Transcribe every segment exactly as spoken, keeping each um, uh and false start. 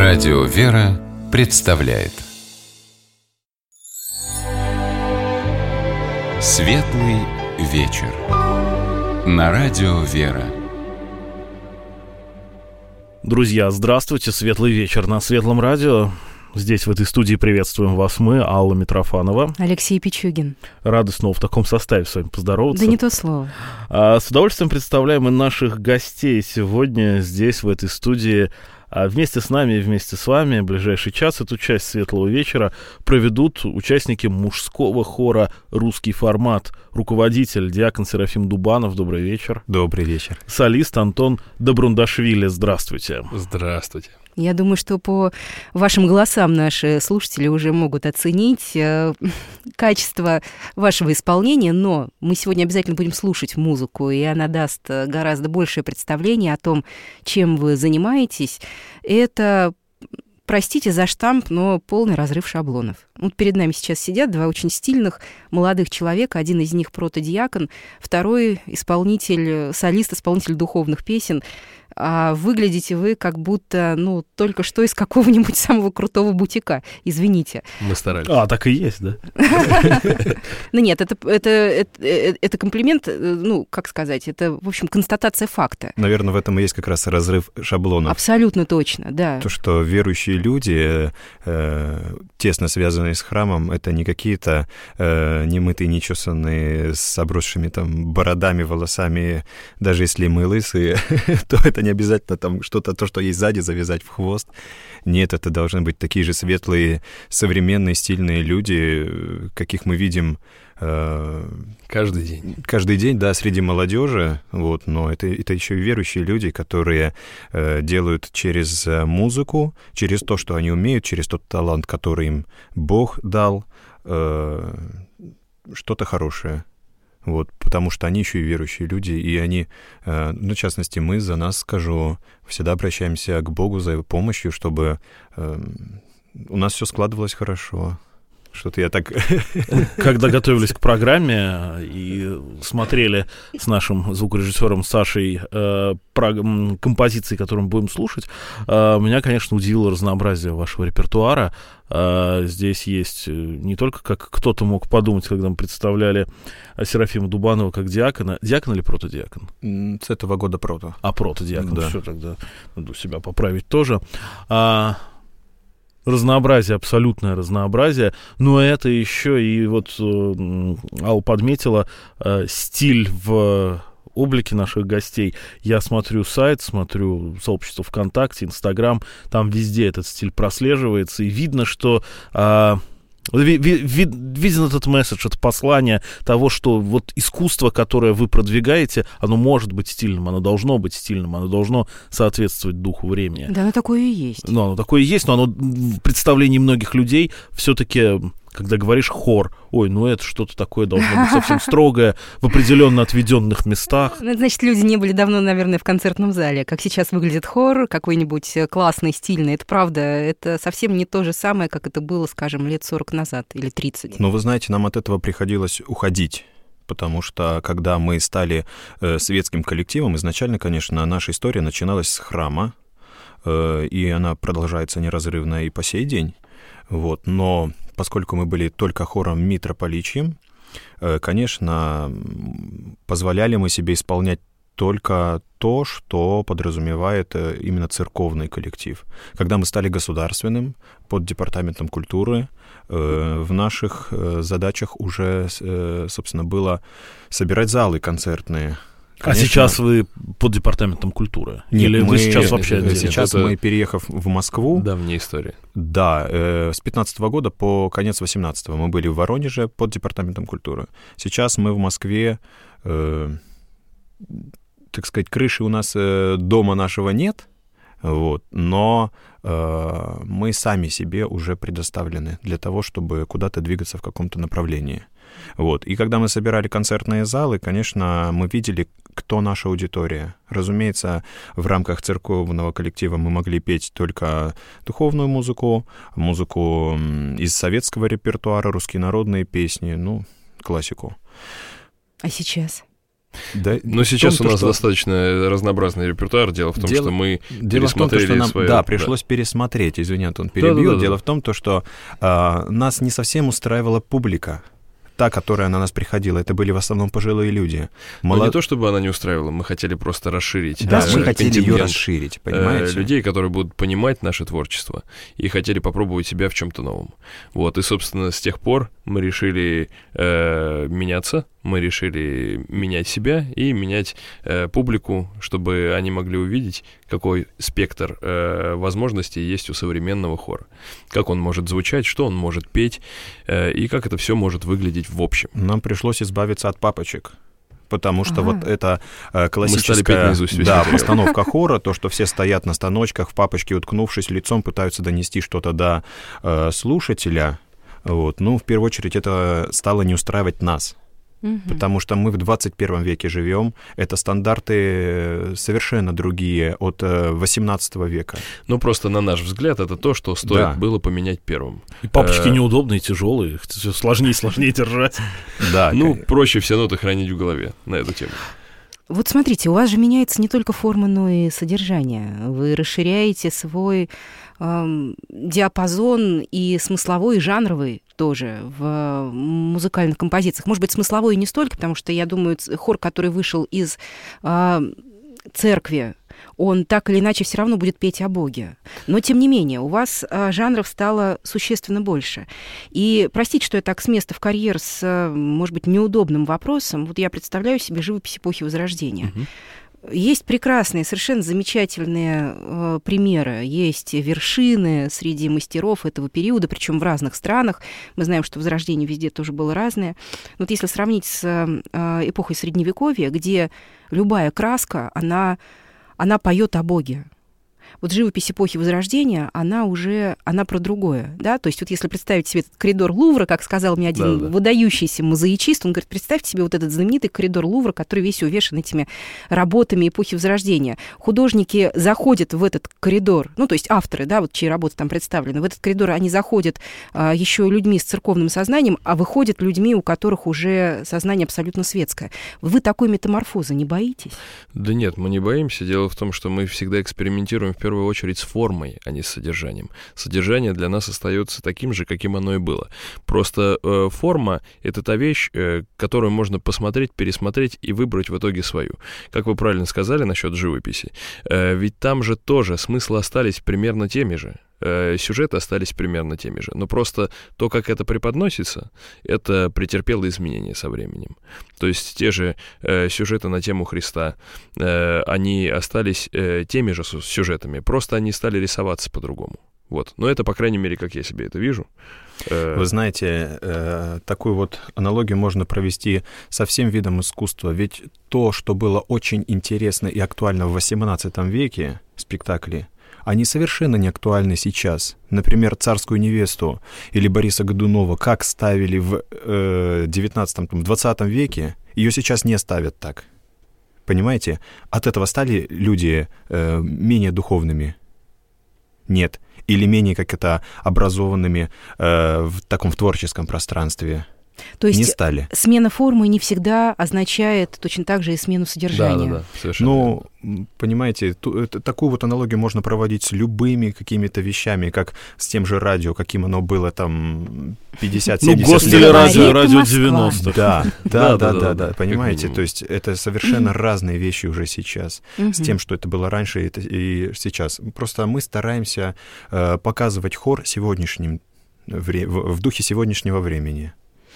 Радио «Вера» представляет Светлый вечер на Радио «Вера». Друзья, здравствуйте, светлый вечер на Светлом радио. Здесь, в этой студии, приветствуем вас мы, Алла Митрофанова. Алексей Пичугин. Рады снова в таком составе с вами поздороваться. Да не то слово. А, с удовольствием представляем и наших гостей сегодня здесь, в этой студии. А вместе с нами и вместе с вами в ближайший час эту часть Светлого вечера проведут участники мужского хора «Русский формат». Руководитель диакон Серафим Дубанов. Добрый вечер. Добрый вечер. Солист Антон Добрундашвили. Здравствуйте. Здравствуйте. Я думаю, что по вашим голосам наши слушатели уже могут оценить э, качество вашего исполнения, но мы сегодня обязательно будем слушать музыку, и она даст гораздо большее представление о том, чем вы занимаетесь. Это, простите за штамп, но полный разрыв шаблонов. Вот перед нами сейчас сидят два очень стильных молодых человека. Один из них протодиакон, второй исполнитель, солист, исполнитель духовных песен. А выглядите вы как будто, ну, только что из какого-нибудь самого крутого бутика. Извините. Мы старались. А, так и есть, да? Ну нет, это, это, это, это комплимент, ну, как сказать, это, в общем, констатация факта. Наверное, в этом и есть как раз разрыв шаблонов. Абсолютно точно, да. То, что верующие люди, э, тесно связанные с храмом, это не какие-то э, немытые, нечесанные, с обросшими там бородами, волосами, даже если мы лысые, то это не обязательно там что-то, то, что есть сзади, завязать в хвост. Нет, это должны быть такие же светлые, современные, стильные люди, каких мы видим э, каждый день. Каждый день, да, среди молодежи. Вот, но это, это еще и верующие люди, которые э, делают через музыку, через то, что они умеют, через тот талант, который им Бог дал, э, что-то хорошее. Вот, потому что они еще и верующие люди, и они, э, ну, в частности, мы, за нас скажу, всегда обращаемся к Богу за его помощью, чтобы э, у нас все складывалось хорошо. Что-то я так... Когда готовились к программе и смотрели с нашим звукорежиссером Сашей э, про, композиции, которые мы будем слушать, э, меня, конечно, удивило разнообразие вашего репертуара. Э, здесь есть не только, как кто-то мог подумать, когда мы представляли Серафима Дубанова как диакона. Диакон или протодиакон? С этого года прото. А, протодиакон. Да. Все, тогда надо себя поправить тоже. А... Разнообразие, абсолютное разнообразие, но это еще и вот э, Алла подметила э, стиль в облике наших гостей. Я смотрю сайт, смотрю сообщество ВКонтакте, Инстаграм, там везде этот стиль прослеживается, и видно, что... Э, виден этот месседж, это послание того, что вот искусство, которое вы продвигаете, оно может быть стильным, оно должно быть стильным, оно должно соответствовать духу времени. Да, оно такое и есть. Ну, оно такое и есть, но оно в представлении многих людей все-таки, когда говоришь хор, ой, ну это что-то такое должно быть совсем строгое, в определенно отведенных местах. Ну, это значит, люди не были давно, наверное, в концертном зале. Как сейчас выглядит хор, какой-нибудь классный, стильный, это правда, это совсем не то же самое, как это было, скажем, лет сорок назад или тридцать. Но вы знаете, нам от этого приходилось уходить. Потому что, когда мы стали э, светским коллективом, изначально, конечно, наша история начиналась с храма, э, и она продолжается неразрывно и по сей день. Вот. Но поскольку мы были только хором митрополичьим, э, конечно, позволяли мы себе исполнять только то, что подразумевает э, именно церковный коллектив. Когда мы стали государственным, под департаментом культуры, э, в наших э, задачах уже, э, собственно, было собирать залы концертные. Конечно, а сейчас вы под департаментом культуры? Нет, или мы, вы сейчас вообще отдельно? Сейчас это мы, переехав в Москву... Давняя история. Да, э, с пятнадцатого года по конец восемнадцатого мы были в Воронеже под департаментом культуры. Сейчас мы в Москве... Э, так сказать, крыши у нас э, дома нашего нет, вот, но э, мы сами себе уже предоставлены для того, чтобы куда-то двигаться в каком-то направлении. Вот. И когда мы собирали концертные залы, конечно, мы видели, кто наша аудитория. Разумеется, в рамках церковного коллектива мы могли петь только духовную музыку, музыку из советского репертуара, русские народные песни, ну, классику. А сейчас? Да, Но сейчас том, у нас что... достаточно разнообразный репертуар. Дело в том, Дело... что мы Дело пересмотрели в том, что нам, свое... Да, пришлось да. пересмотреть, извини, Антон, перебил. Да, да, да, Дело да. в том, то, что а, нас не совсем устраивала публика. Та, которая на нас приходила, это были в основном пожилые люди. Молод... Но не то, чтобы она не устраивала, мы хотели просто расширить. Да, э, мы хотели ее расширить, понимаете? Э, людей, которые будут понимать наше творчество и хотели попробовать себя в чем-то новом. Вот, и, собственно, с тех пор мы решили э, меняться, мы решили менять себя и менять э, публику, чтобы они могли увидеть, какой спектр э, возможностей есть у современного хора. Как он может звучать, что он может петь, э, и как это все может выглядеть в общем. Нам пришлось избавиться от папочек, потому что ага. вот это э, классическая да, постановка хора, то, что все стоят на станочках, в папочке уткнувшись лицом, пытаются донести что-то до э, слушателя. Вот. Ну, в первую очередь, это стало не устраивать нас. Потому что мы в двадцать первом веке живем, это стандарты совершенно другие от восемнадцатого века. Ну, просто, на наш взгляд, это то, что стоит да. было поменять первым. И папочки неудобные, тяжелые, все сложнее и сложнее держать. Да. Ну, проще все ноты хранить в голове на эту тему. Вот смотрите, у вас же меняется не только форма, но и содержание. Вы расширяете свой эм, диапазон и смысловой, и жанровый тоже в музыкальных композициях. Может быть, смысловой не столько, потому что, я думаю, хор, который вышел из э, церкви, он так или иначе все равно будет петь о Боге. Но, тем не менее, у вас а, жанров стало существенно больше. И простите, что я так с места в карьер с, может быть, неудобным вопросом. Вот я представляю себе живопись эпохи Возрождения. Угу. Есть прекрасные, совершенно замечательные э, примеры. Есть вершины среди мастеров этого периода, причем в разных странах. Мы знаем, что Возрождение везде тоже было разное. Вот если сравнить с э, эпохой Средневековья, где любая краска, она... она поет о Боге. Вот живопись эпохи Возрождения, она уже, она про другое, да, то есть вот если представить себе этот коридор Лувра, как сказал мне один да, да. выдающийся мозаичист, он говорит, представьте себе вот этот знаменитый коридор Лувра, который весь увешан этими работами эпохи Возрождения. Художники заходят в этот коридор, ну, то есть авторы, да, вот чьи работы там представлены, в этот коридор они заходят а, еще людьми с церковным сознанием, а выходят людьми, у которых уже сознание абсолютно светское. Вы такой метаморфозы не боитесь? Да нет, мы не боимся. Дело в том, что мы всегда экспериментируем в первую очередь с формой, а не с содержанием. Содержание для нас остается таким же, каким оно и было. Просто э, форма — это та вещь, э, которую можно посмотреть, пересмотреть и выбрать в итоге свою. Как вы правильно сказали насчет живописи, э, ведь там же тоже смыслы остались примерно теми же. Сюжеты остались примерно теми же. Но просто то, как это преподносится, это претерпело изменения со временем. То есть те же э, сюжеты на тему Христа, э, они остались э, теми же сюжетами, просто они стали рисоваться по-другому. Вот. Но это, по крайней мере, как я себе это вижу. Вы знаете, э, такую вот аналогию можно провести со всем видом искусства. Ведь то, что было очень интересно и актуально в восемнадцатом веке, спектакли, они совершенно не актуальны сейчас. Например, «Царскую невесту» или Бориса Годунова, как ставили в э, девятнадцатом, двадцатом веке, ее сейчас не ставят так. Понимаете? От этого стали люди э, менее духовными? Нет. Или менее, как это, образованными э, в таком в творческом пространстве? То есть не стали. Смена формы не всегда означает точно так же и смену содержания. Да, да, да, совершенно. Ну, понимаете, ту, такую вот аналогию можно проводить с любыми какими-то вещами, как с тем же радио, каким оно было там пятьдесят-семьдесят лет. Ну, гостелерадио, радио девяностых. Да, да, да, да, да, понимаете, то есть это совершенно разные вещи уже сейчас, с тем, что это было раньше и сейчас. Просто мы стараемся показывать хор сегодняшним, в духе сегодняшнего времени.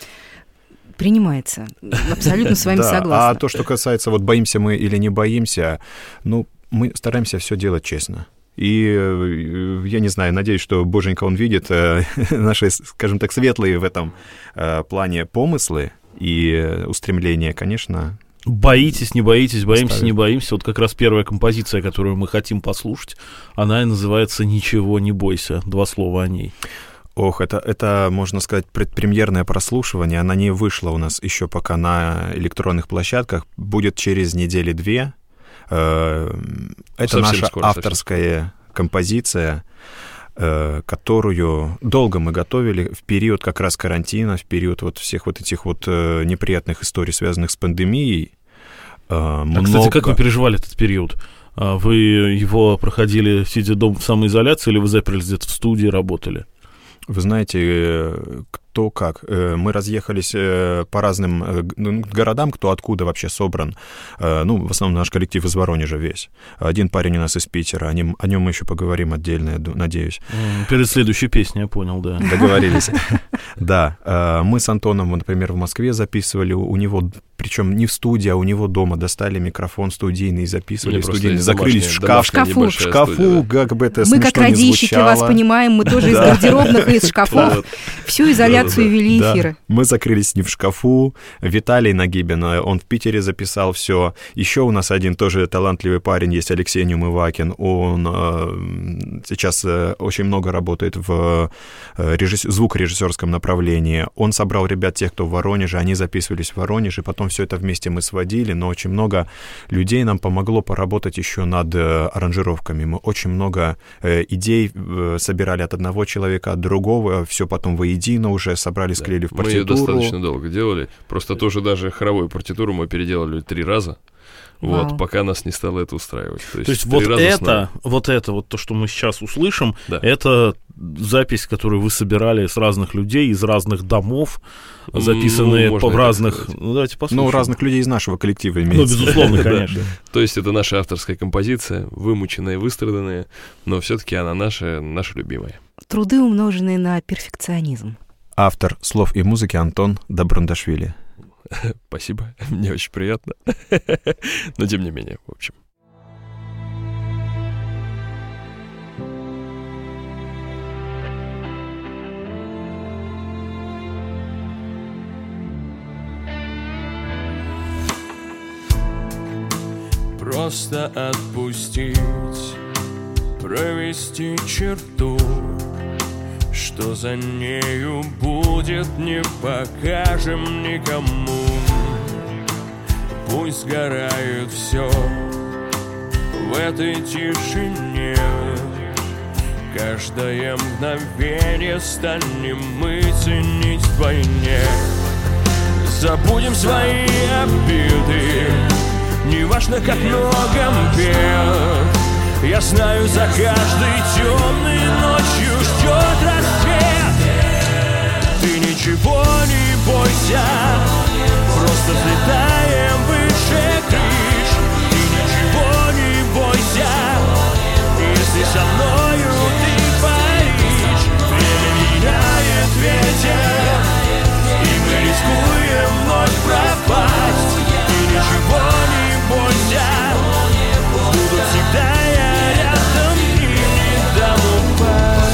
Принимается. Абсолютно с вами да, согласна. А то, что касается, вот боимся мы или не боимся, ну, мы стараемся все делать честно. И я не знаю, надеюсь, что Боженька, он видит э, наши, скажем так, светлые в этом э, плане помыслы и устремления, конечно. Боитесь, не боитесь, боимся, ставит. не боимся. Вот как раз первая композиция, которую мы хотим послушать, она и называется «Ничего не бойся». Два слова о ней. Ох, это, это, можно сказать, предпремьерное прослушивание. Она не вышла у нас еще пока на электронных площадках. Будет через недели-две. Это совсем наша скоро, авторская совсем. композиция, которую долго мы готовили в период как раз карантина, в период вот всех вот этих вот неприятных историй, связанных с пандемией. А, много... Кстати, как вы переживали этот период? Вы его проходили, сидя дома в самоизоляции, или вы заперлись где-то в студии, работали? Вы знаете, кто как. Мы разъехались по разным городам, кто откуда вообще собран. Ну, в основном наш коллектив из Воронежа весь. Один парень у нас из Питера, о нем, о нем мы еще поговорим отдельно, я надеюсь. Перед следующей песней, я понял, да. Договорились. Да, мы с Антоном, например, в Москве записывали, у него, причем не в студии, а у него дома достали микрофон студийный и записывали, студийный, закрылись в шкаф. В шкафу. В шкафу, как бы это смешно не звучало. Мы, как радищики, вас понимаем, мы тоже из гардеробных и из шкафов. Всю изоляцию вели эфиры. Мы закрылись не в шкафу. Виталий Нагибин, он в Питере записал все. Еще у нас один тоже талантливый парень есть, Алексей Неумывакин. Он э, сейчас э, очень много работает в э, режисс... звукорежиссерском направлении. Он собрал ребят, тех, кто в Воронеже, они записывались в Воронеже, потом все это вместе мы сводили, но очень много людей нам помогло поработать еще над э, аранжировками. Мы очень много э, идей э, собирали от одного человека, от другого, все потом воедино уже собрали, склеили в партитуру. Мы ее достаточно долго делали. Просто тоже даже хоровую партитуру мы переделали три раза. Вот, Вау. Пока нас не стало это устраивать. То есть, то есть вот это, вот это, вот то, что мы сейчас услышим, да. это запись, которую вы собирали с разных людей, из разных домов, записанные ну, по разных... Ну, давайте послушаем. Ну, разных людей из нашего коллектива имеется. Ну, безусловно, конечно. То есть это наша авторская композиция, вымученная, выстраданная, но все-таки она наша, наша любимая. Труды, умноженные на перфекционизм. Автор слов и музыки Антон Доброндашвили. Спасибо, мне очень приятно. Но тем не менее, в общем. Просто отпустить, провести черту. Что за нею будет, не покажем никому. Пусть сгорает все в этой тишине. Каждое мгновение станем мы ценить вдвойне. Забудем свои обиды, неважно, как много бед. Я знаю, за каждой темной ночью ждет рассвет. Ты ничего не бойся, просто взлетаем выше крыш. Ты ничего не бойся, если со мною ты паришь. Время меняет ветер, и мы рискуем вновь пропасть. Ты ничего не бойся, буду всегда я рядом и не дам упасть.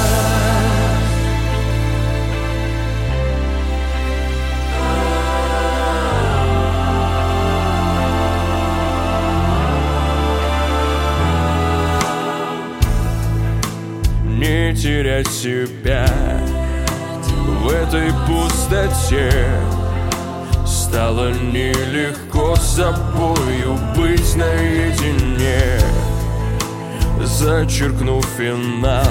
Не терять себя в этой пустоте. Стало нелегко с собою быть наедине. Зачеркнув финал,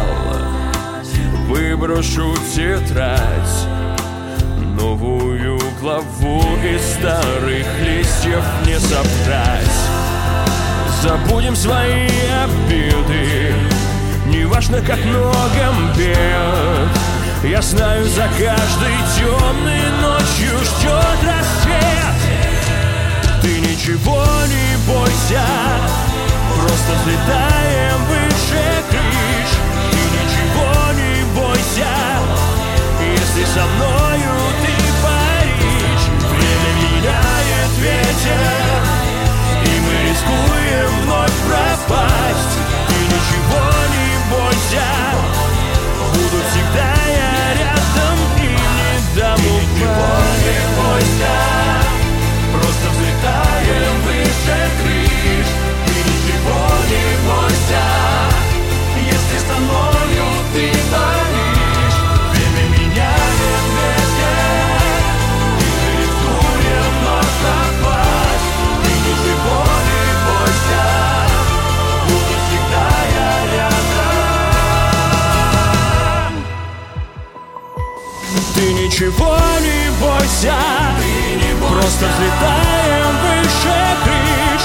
выброшу тетрадь, новую главу из старых листьев не собрать. Забудем свои обиды, неважно, как много бед. Я знаю, за каждой темной ночью ждет рассвет. Ты ничего не бойся, просто взлетаем выше крыш. Ты ничего не бойся, если со мною ты паришь. Время меняет ветер, и мы рискуем вновь пропасть. Ты ничего не бойся, буду всегда я рядом и не дам упасть. Ничего не бойся, просто взлетаем выше крыш. Ты ничего не бойся, если со мною ты паришь. Время меняет ветер, и мы рискуем вновь пропасть. Ты ничего не бойся, буду всегда я рядом. Ты ничего не бойся, ты не бойся. Просто взлетаем выше крыш.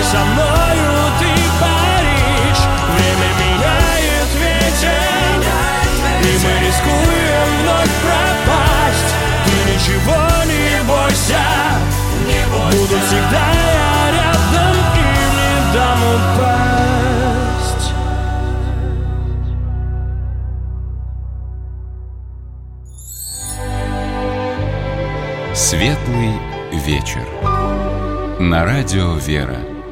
со мною ты паришь. Время меняет ветер, и мы рискуем вновь пропасть. Ты ничего не бойся, буду всегда я рядом и не дам упасть. Светлый вечер. На радио «Вера».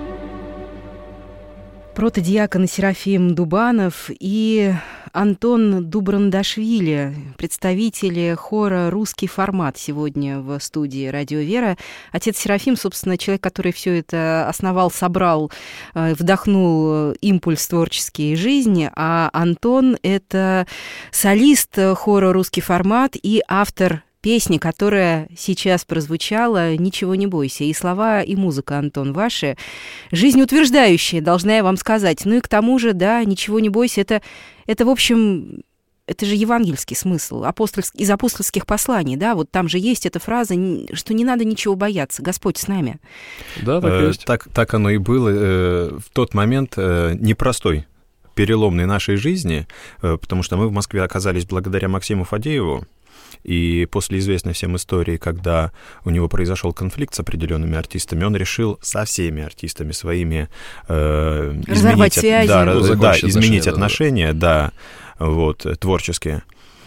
Протодиакон Серафим Дубанов и Антон Дубрандашвили, представители хора «Русский формат» сегодня в студии «Радио Вера». Отец Серафим, собственно, человек, который все это основал, собрал, вдохнул импульс творческий жизни, а Антон — это солист хора «Русский формат» и автор песни, которая сейчас прозвучала, «Ничего не бойся». И слова, и музыка, Антон, ваши, жизнеутверждающие, должна я вам сказать. Ну и к тому же, да, «Ничего не бойся», это, это в общем, это же евангельский смысл, апостольский, из апостольских посланий, да, вот там же есть эта фраза, что не надо ничего бояться, Господь с нами. Да, так э, есть. Так, так оно и было э, в тот момент э, непростой, переломной нашей жизни, э, потому что мы в Москве оказались благодаря Максиму Фадееву. И после известной всем истории, когда у него произошел конфликт с определенными артистами, он решил со всеми артистами своими э, разорвать связи, да, ну, да, изменить отношения, отношения, да, да, вот, творческие.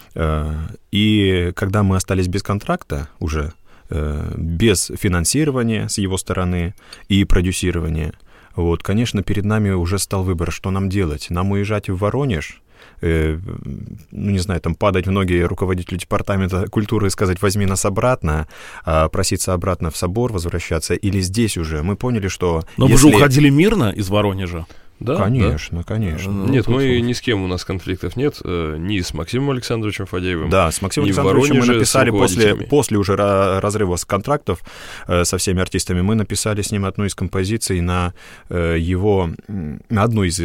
И когда мы остались без контракта уже, без финансирования с его стороны и продюсирования, вот, конечно, перед нами уже стал выбор, что нам делать. Нам уезжать в Воронеж, ну, не знаю, там, падать в ноги руководителю департамента культуры и сказать: возьми нас обратно, проситься обратно в собор возвращаться, или здесь уже. Мы поняли, что... Но если... вы же уходили мирно из Воронежа? Да, конечно, да. конечно. Нет, ну, мы тут... ни с кем у нас конфликтов нет, ни с Максимом Александровичем Фадеевым. Да, с Максимом Александровичем мы написали после, после уже разрыва с контрактов со всеми артистами, мы написали с ним одну из композиций на его, на одну из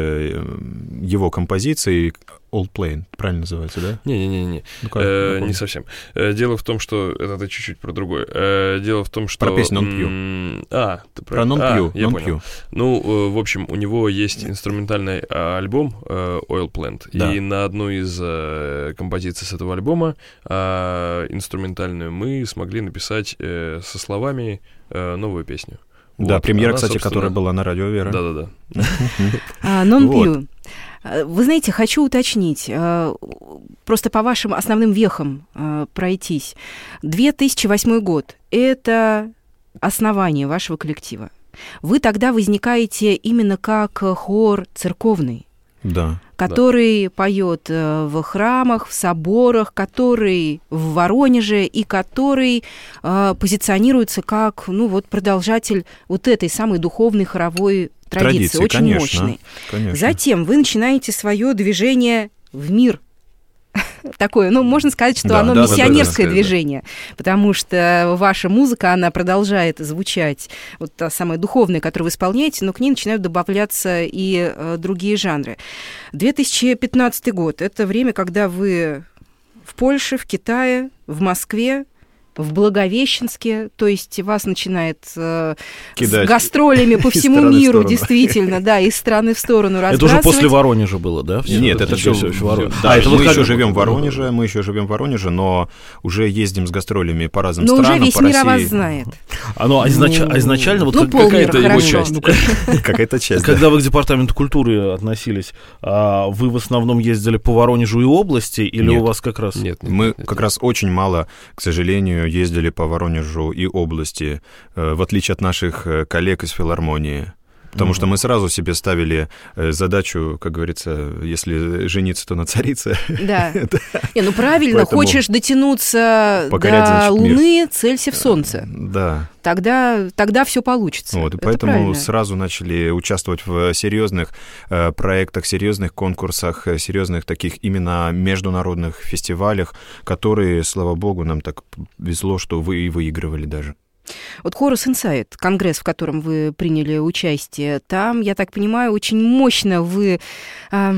его композиций, Old Plane, правильно называется, да? Не-не-не, ну, э, не совсем. Дело в том, что... Это чуть-чуть про другое. Дело в том, что... Про песню «Non Più». А, ты про... Про «Non Più», а, я non понял. più. Ну, в общем, у него есть инструментальный альбом Oil Plant, да. И на одну из композиций с этого альбома, инструментальную, мы смогли написать со словами новую песню. Да, вот. премьера, Она, кстати, собственно... которая была на радио «Вера». Да-да-да. «Non Più». Вы знаете, хочу уточнить, просто по вашим основным вехам пройтись. две тысячи восьмой год — это основание вашего коллектива. Вы тогда возникаете именно как хор церковный, да, который да. поет в храмах, в соборах, который в Воронеже и который э, позиционируется как, ну вот, продолжатель вот этой самой духовной хоровой традиции, традиции очень конечно, мощной. Конечно. Затем вы начинаете свое движение в мир. Такое, ну, можно сказать, что да, оно да, миссионерское да, да, движение, да. Потому что ваша музыка, она продолжает звучать, вот та самая духовная, которую вы исполняете, но к ней начинают добавляться и э, другие жанры. две тысячи пятнадцатый год — это время, когда вы в Польше, в Китае, в Москве, в Благовещенске, то есть вас начинает э, с гастролями по всему миру, действительно, да, из страны в сторону разбрасывать. Это уже после Воронежа было, да? Все? Нет, это, это все, все, все Воронеж. Да, а, это мы вот еще живем в Воронеже, мы еще живем в Воронеже, но уже ездим с гастролями по разным но странам, уже весь по мир России. о вас знает. А, ну, а изнач... а изначально вот ну, как, какая-то его хорошо. часть. Какая-то часть. Когда вы к департаменту культуры относились, вы в основном ездили по Воронежу и области, или у вас как раз... Нет, мы как раз очень мало, к сожалению, ездили по Воронежу и области, в отличие от наших коллег из филармонии. Потому mm-hmm. что мы сразу себе ставили задачу, как говорится, если жениться, то на царице. Да. Не, ну правильно, Поэтому хочешь дотянуться покорять, до значит, Луны, мир. целься в Солнце. Да. Тогда, тогда все получится. Вот, и это поэтому правильно. Сразу начали участвовать в серьезных э, проектах, серьезных конкурсах, серьезных таких именно международных фестивалях, которые, слава богу, нам так везло, что вы и выигрывали даже. Вот Хорус Инсайт, конгресс, в котором вы приняли участие, там, я так понимаю, очень мощно вы э,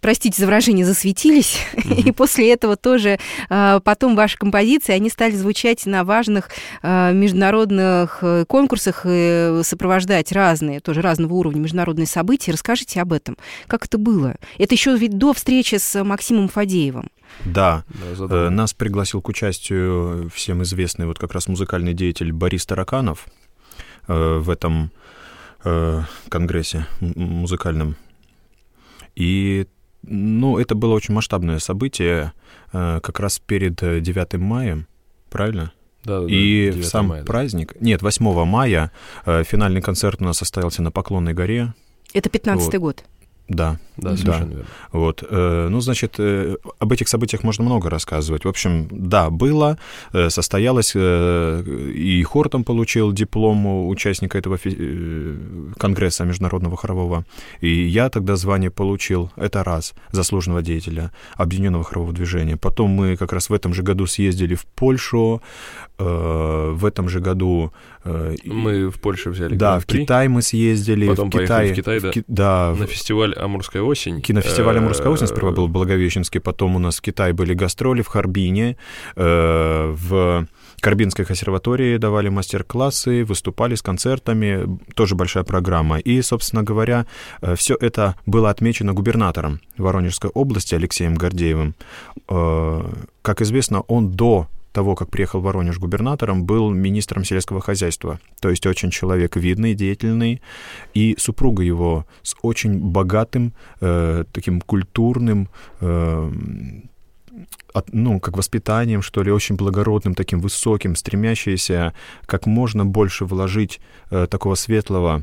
простите за выражение, засветились, mm-hmm. и после этого тоже потом ваши композиции, они стали звучать на важных международных конкурсах и сопровождать разные, тоже разного уровня международные события. Расскажите об этом. Как это было? Это еще ведь до встречи с Максимом Фадеевым. Да, да нас пригласил к участию всем известный вот как раз музыкальный деятель Борис Тараканов э, в этом э, конгрессе музыкальном. И, ну, это было очень масштабное событие, э, как раз перед девятым мая, правильно? Да, да, и в сам мая, праздник, да. нет, восьмого мая э, финальный концерт у нас состоялся на Поклонной горе. Это пятнадцатый вот. год. Да, да, совершенно да. верно. Вот, э, ну, значит, э, об этих событиях можно много рассказывать. В общем, да, было, э, состоялось, э, и хор там получил диплом участника этого фи- э, конгресса международного хорового, и я тогда звание получил, это раз, заслуженного деятеля Объединенного хорового движения. Потом мы как раз в этом же году съездили в Польшу, э, в этом же году... Э, мы в Польше взяли Да, в Китай мы съездили. Потом в поехали Китай, в Китай, в да, Ки- да, на фестиваль «Амурская осень». Кинофестиваль «Амурская осень» сперва был в Благовещенске, потом у нас в Китае были гастроли в Харбине, э, в Карбинской консерватории давали мастер-классы, выступали с концертами, тоже большая программа. И, собственно говоря, все это было отмечено губернатором Воронежской области Алексеем Гордеевым. Э, как известно, он до того, как приехал в Воронеж губернатором, был министром сельского хозяйства. То есть очень человек видный, деятельный. И супруга его с очень богатым, э, таким культурным, э, от, ну, как воспитанием, что ли, очень благородным, таким высоким, стремящийся как можно больше вложить э, такого светлого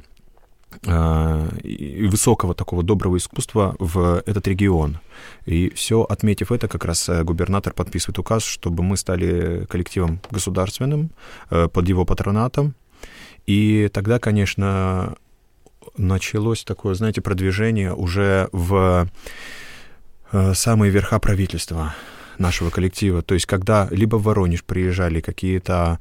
и высокого такого доброго искусства в этот регион. И все, отметив это, как раз губернатор подписывает указ, чтобы мы стали коллективом государственным под его патронатом. И тогда, конечно, началось такое, знаете, продвижение уже в самые верха правительства нашего коллектива. То есть, когда либо в Воронеж приезжали какие-то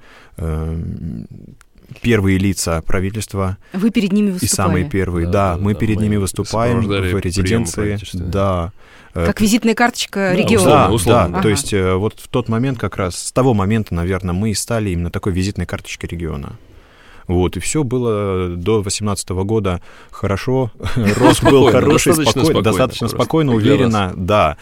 первые лица правительства. Вы перед ними выступали. И самые первые, да, да, да мы да, перед мы ними выступаем в резиденции. Да. Как визитная карточка да, региона. Да, условно. да. Ага. То есть вот в тот момент как раз, с того момента, наверное, мы и стали именно такой визитной карточкой региона. Вот, и все было до восемнадцатого года хорошо, рост был хороший, спокойно, достаточно спокойно, уверенно, да.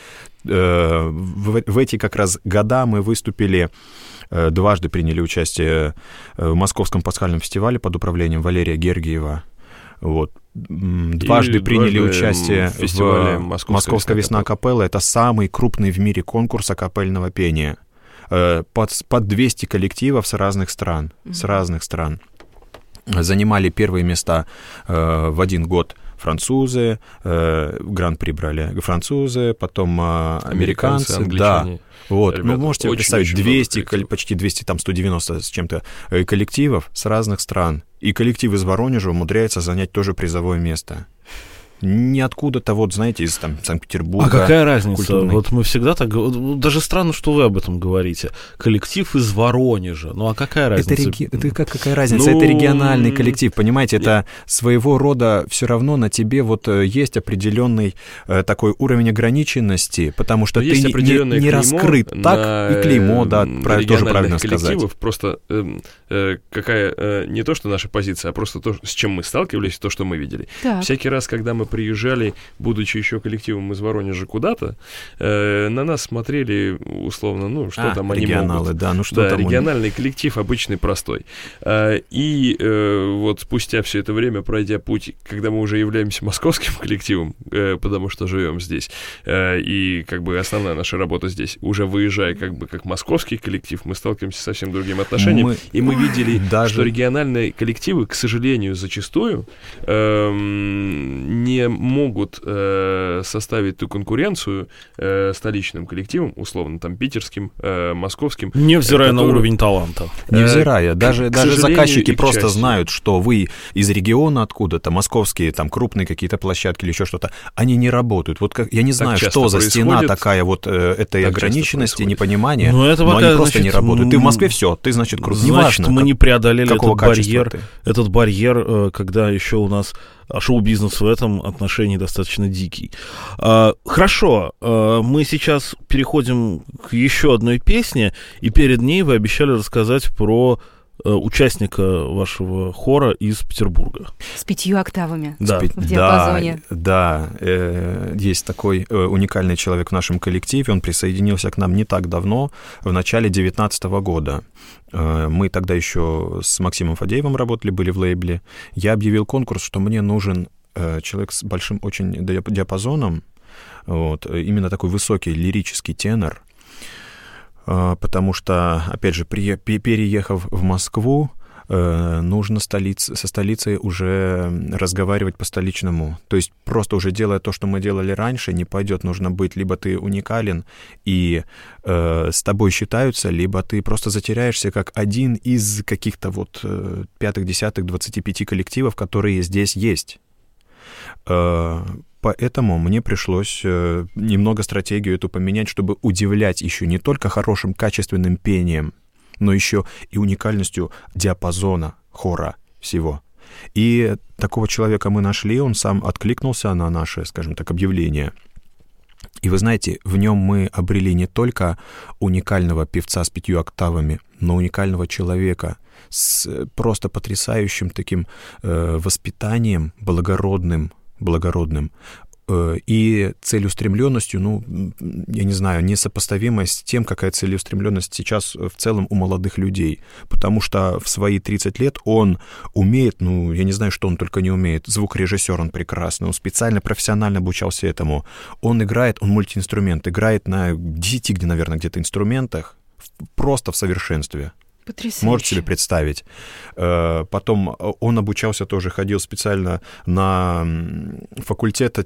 В эти как раз года мы выступили, дважды приняли участие в Московском пасхальном фестивале под управлением Валерия Гергиева. Вот. Дважды и приняли дважды участие в фестивале «Московская, Московская весна капеллы». Это самый крупный в мире конкурс акапельного пения. Под, под двести коллективов с разных стран, mm-hmm. с разных стран. Занимали первые места э, в один год французы, э, гран-при брали французы, потом э, американцы, американцы да. Вот, ребята, ну, можете представить, двести, почти двести, там, сто девяносто с чем-то коллективов с разных стран. И коллектив из Воронежа умудряется занять тоже призовое место. Не откуда-то, вот, знаете, из там, Санкт-Петербурга. А какая разница? Культурной. Вот мы всегда так... Даже странно, что вы об этом говорите. Коллектив из Воронежа. Ну, а какая разница? Это, реги... это как, какая разница? Ну... Это региональный коллектив, понимаете? Это своего рода все равно на тебе вот есть определенный э, такой уровень ограниченности, потому что Но ты не, не раскрыт. Так, и клеймо, да, прав... тоже правильно сказать. Просто э, э, какая... Э, не то, что наша позиция, а просто то, с чем мы сталкивались, то, что мы видели. Так. Всякий раз, когда мы приезжали, будучи еще коллективом из Воронежа куда-то, э, на нас смотрели условно, ну, что а, там они могут. Да, ну что да, там региональный он... коллектив обычный, простой. Э, и э, вот спустя все это время, пройдя путь, когда мы уже являемся московским коллективом, э, потому что живем здесь, э, и как бы основная наша работа здесь, уже выезжая как бы как московский коллектив, мы сталкиваемся с совсем другим отношением, мы... и мы видели, Даже... что региональные коллективы, к сожалению, зачастую э, не могут э, составить ту конкуренцию э, столичным коллективам, условно, там, питерским, э, московским. Невзирая которые... на уровень таланта. Невзирая. Даже, к, даже к заказчики просто части. знают, что вы из региона откуда-то, московские, там, крупные какие-то площадки или еще что-то, они не работают. Вот как, я не знаю, что за стена такая вот э, этой так ограниченности, непонимания, но, это но пока, они просто значит, не работают. Ты в Москве, все, ты, значит, крут. Значит, неважно, мы как, не преодолели этот барьер, ты. этот барьер, когда еще у нас а шоу-бизнес в этом отношении достаточно дикий. А, хорошо, а, мы сейчас переходим к еще одной песне, и перед ней вы обещали рассказать про а, участника вашего хора из Петербурга. С пятью октавами да. в диапазоне. Да, да э, есть такой э, уникальный человек в нашем коллективе, он присоединился к нам не так давно, в начале девятнадцатого года. Э, мы тогда еще с Максимом Фадеевым работали, были в лейбле. Я объявил конкурс, что мне нужен э, человек с большим очень диапазоном, вот, именно такой высокий лирический тенор, э, потому что, опять же, при, переехав в Москву, нужно столиц, со столицей уже разговаривать по-столичному. То есть просто уже делая то, что мы делали раньше, не пойдет. Нужно быть, либо ты уникален и э, с тобой считаются, либо ты просто затеряешься как один из каких-то вот э, пятых, десятых, двадцати пяти коллективов, которые здесь есть. Э, Поэтому мне пришлось э, немного стратегию эту поменять, чтобы удивлять еще не только хорошим, качественным пением, но еще и уникальностью диапазона хора всего. И такого человека мы нашли, он сам откликнулся на наше, скажем так, объявление. И вы знаете, в нем мы обрели не только уникального певца с пятью октавами, но уникального человека с просто потрясающим таким э, воспитанием, благородным, благородным, и целеустремленностью, ну, я не знаю, несопоставимой с тем, какая целеустремленность сейчас в целом у молодых людей. Потому что в свои тридцать лет он умеет, ну, я не знаю, что он только не умеет. Звукорежиссер он прекрасный, он специально, профессионально обучался этому. Он играет, он мультиинструмент, играет на десяти, где, наверное, где-то инструментах, просто в совершенстве. Потрясающе. Можете себе представить. Потом он обучался тоже, ходил специально на факультет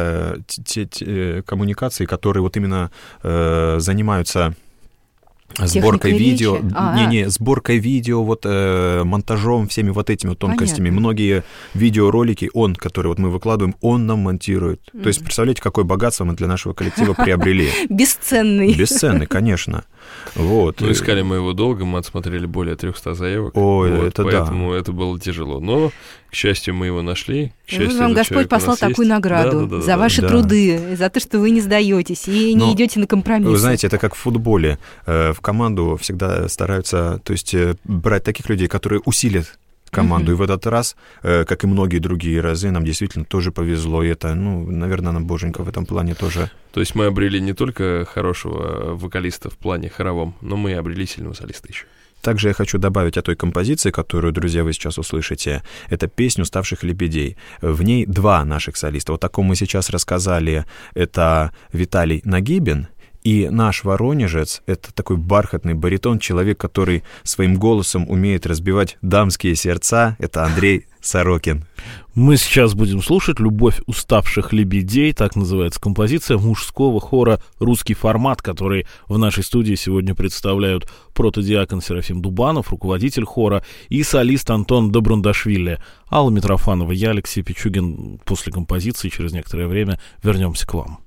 телекоммуникаций, которые вот именно занимаются сборкой видео, не-не, сборкой видео, вот э, монтажом, всеми вот этими вот тонкостями. Понятно. Многие видеоролики он, которые вот мы выкладываем, он нам монтирует. Mm-hmm. То есть, представляете, какое богатство мы для нашего коллектива приобрели. Бесценный. Бесценный, конечно. Вот. Ну, искали мы его долго, мы отсмотрели более трехсот заявок. Ой, вот, это поэтому да. это было тяжело. Но, к счастью, мы его нашли. К счастью, вам Господь послал такую есть. награду да, да, да, за да, ваши да. труды, за то, что вы не сдаетесь и Но, не идете на компромиссы. Вы знаете, это как в футболе. В команду всегда стараются, то есть, брать таких людей, которые усилят команду. Mm-hmm. И в этот раз, как и многие другие разы, нам действительно тоже повезло. И это, ну, наверное, нам боженька в этом плане тоже. То есть мы обрели не только хорошего вокалиста в плане хоровом, но мы и обрели сильного солиста еще. Также я хочу добавить о той композиции, которую, друзья, вы сейчас услышите. Это «Песнь уставших лебедей». В ней два наших солиста. Вот о ком мы сейчас рассказали. Это Виталий Нагибин. И наш воронежец — это такой бархатный баритон, человек, который своим голосом умеет разбивать дамские сердца. Это Андрей Сорокин. Мы сейчас будем слушать «Любовь уставших лебедей», так называется композиция мужского хора «Русский формат», который в нашей студии сегодня представляют протодиакон Серафим Дубанов, руководитель хора, и солист Антон Добрундашвили. Алла Митрофанова, я, Алексей Пичугин. После композиции через некоторое время вернемся к вам.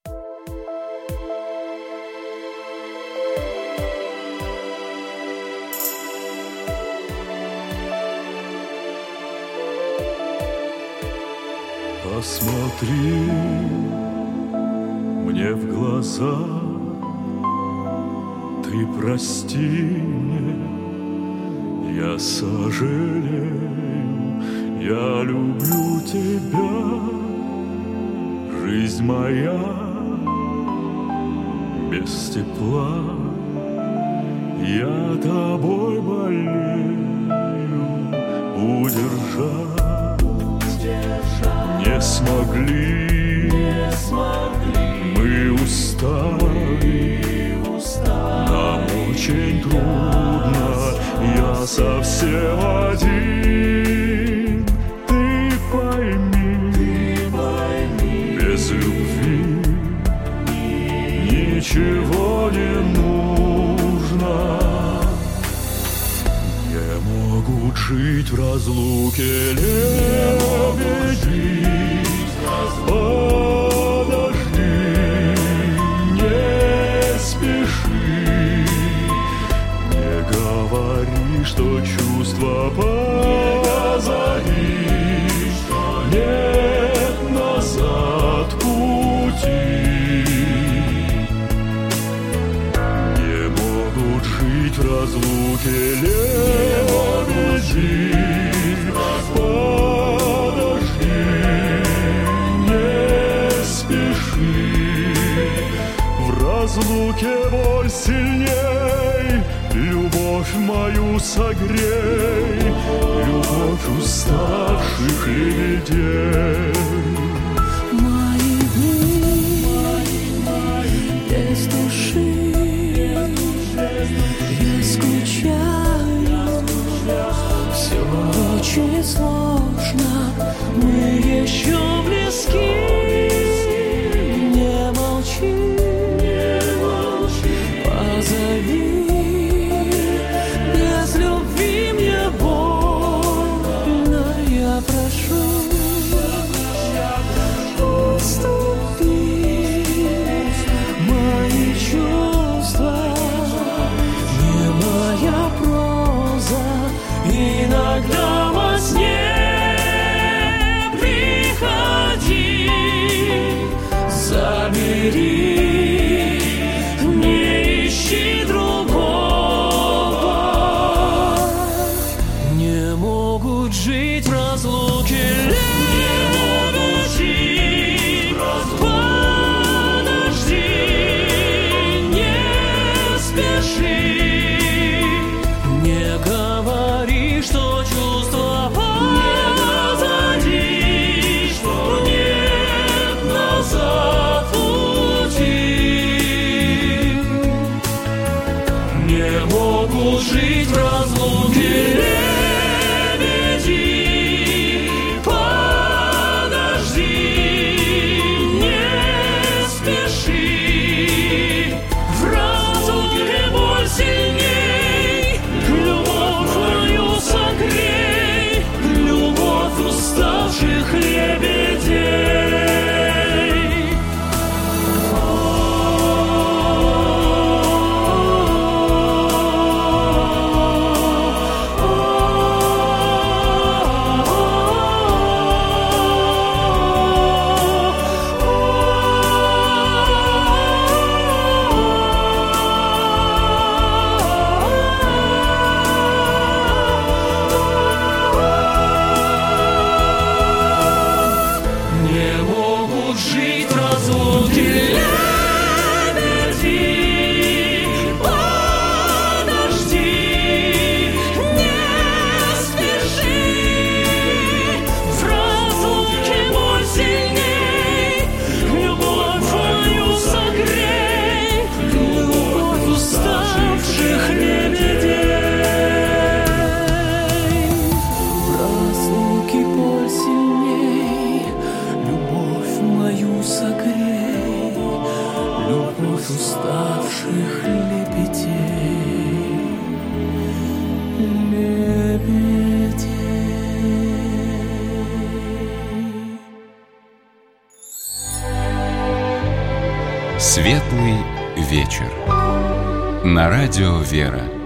Посмотри мне в глаза, ты прости мне, я сожалею, я люблю тебя, жизнь моя без тепла, я тобой болею, удержать не смогли, не смогли. Мы устали, устали. Нам очень трудно, я совсем один. Ты пойми, ты пойми. Без любви ничего не нужно. Не могут жить в разлуке лебеди. Подожди, не спеши, не говори, что чувства позади, не разлуке боль сильней, любовь мою согрей, любовь уставших лебедей. Мои дни без души, я скучаю, все очень сложно, мы еще близки. Не молчи, позови, без любви мне больно, я прошу, уступи мои чувства, не моя проза, иногда во сне приходи, забери. Жить в разлуке лебеди, подожди, не спеши, не говори, что чувства позади, что нет назад пути. Не могу жить в разлуке. Уставших лебедей, лебедей. Светлый вечер. На радио «Вера».